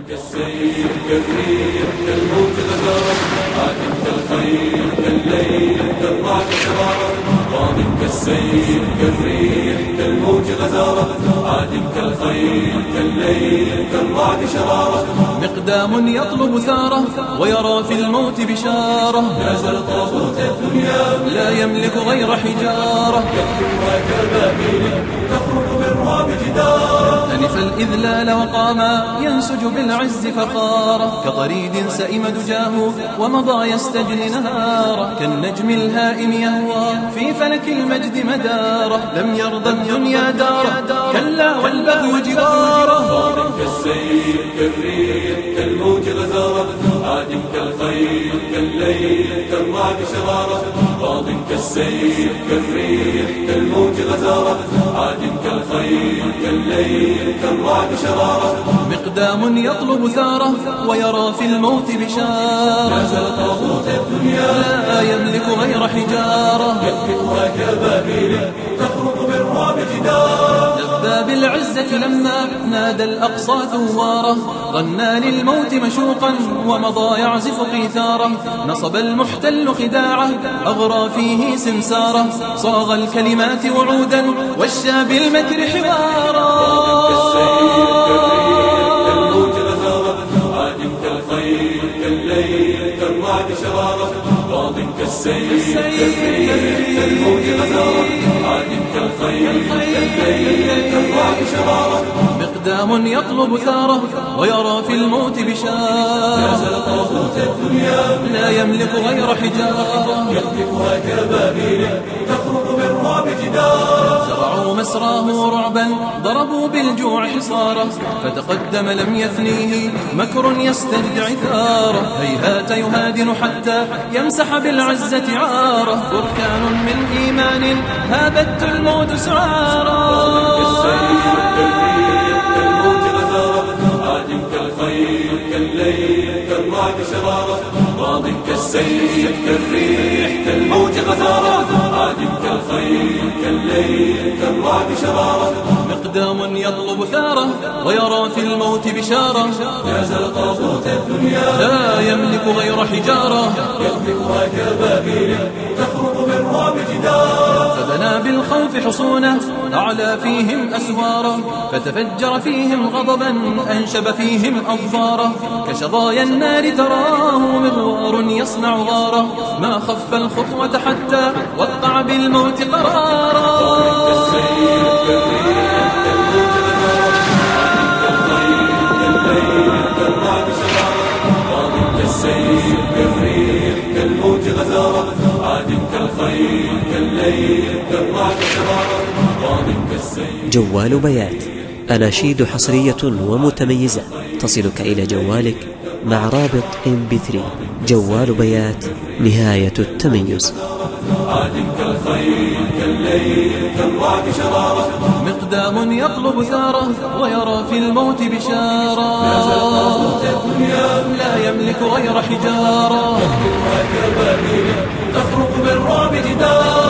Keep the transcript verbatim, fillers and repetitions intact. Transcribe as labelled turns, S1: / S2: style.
S1: كالسيف كالريح كالموج غزارة عاد كالخيل كالليل كالرعد شرارة ماض كالسيف كالريح كالموج غزارة عاد كالخيل كالليل كالرعد شرارة
S2: مقدام يطلب ثاره ويرى في الموت بشارة
S1: نازل طاغوت الدنيا
S2: لا يملك غير حجارة
S1: يقتلها كالبابيل تخرج بالرعب جدارة
S2: أنف الإذلال وقاما ينسج بالعز فخارة كطريد سئم دجاه ومضى يستجري نهارة كالنجم الهائم يهوى في فلك المجد مدارة لم يرضى الدنيا دارة كلا والبغي جوارة
S1: كالسيف كالريح كالموج غزارة عاد كالخيل كالليل كالرعد شرارة ماض كالسيف كالريح كالموج غزارة عاد كالخيل كالليل كالرعد شرارة
S2: مقدام يطلب ثاره ويرى في الموت بشارة
S1: نازل طاغوت الدنيا
S2: لا يملك غير حجارة
S1: يقذفها كالبابيل تخرج بالرعب جدارة
S2: لبى بالعزة لما نادى الأقصى ثواره غنى للموت مشوقا ومضى يعزف قيثاره نصب المحتل خداعه أغرى فيه سمساره صاغ الكلمات وعودا والشى بالمكر حوارا
S1: كالرعد شرارة ماض كالسيف كالريح كالموج غزارة عاد كالخيل كالليل كالرعد شرارة
S2: مقدام يطلب ثاره ويرى في الموت بشارة
S1: نازل طاغوت الدنيا
S2: لا يملك غير حجارة
S1: يقذفها كالبابيل تخرج بالرعب جدارة
S2: زرعوا مسراه رعبا ضربوا بالجوع حصاره فتقدم لم يثنيه مكر يسترجع ثاره هيهات يهادن حتى يمسح بالعزة عاره بركان من إيمان هابت الموت سعارا
S1: كالرعد شرارة ماض كالسيف كالريح كالموج غزارة عاد كالخيل كالليل كالرعد شرارة
S2: مقدام يطلب ثاره ويرى في الموت بشارة
S1: نازل طاغوت الدنيا
S2: لا يملك غير حجارة
S1: يقذفها كالبابيل تخرج بالرعب جدارة
S2: فبنى بالخوف حصونه أعلى فيهم أسوارا فتفجر فيهم غضبا أنشب فيهم أظفارا كشظايا النار تراه مغوار يصنع غارا ما خف الخطوة حتى وقع بالموت قرارا
S1: كالسيف كالريح كالموج غزارة عاد كالخيل كالليل كالرعد شرارة ماض كالسيف.
S3: جوال بيات، أناشيد حصرية ومتميزة تصلك إلى جوالك مع رابط إم بي ثري. جوال بيات، نهاية التميز.
S1: عاد كالخيل كالليل كالرعد شرارة
S2: مقدام يطلب ثاره ويرى في الموت بشارة
S1: نازل طاغوت الدنيا
S2: لا يملك غير حجارة
S1: يقذفها كالبابيل تخرج بالرعب جدارة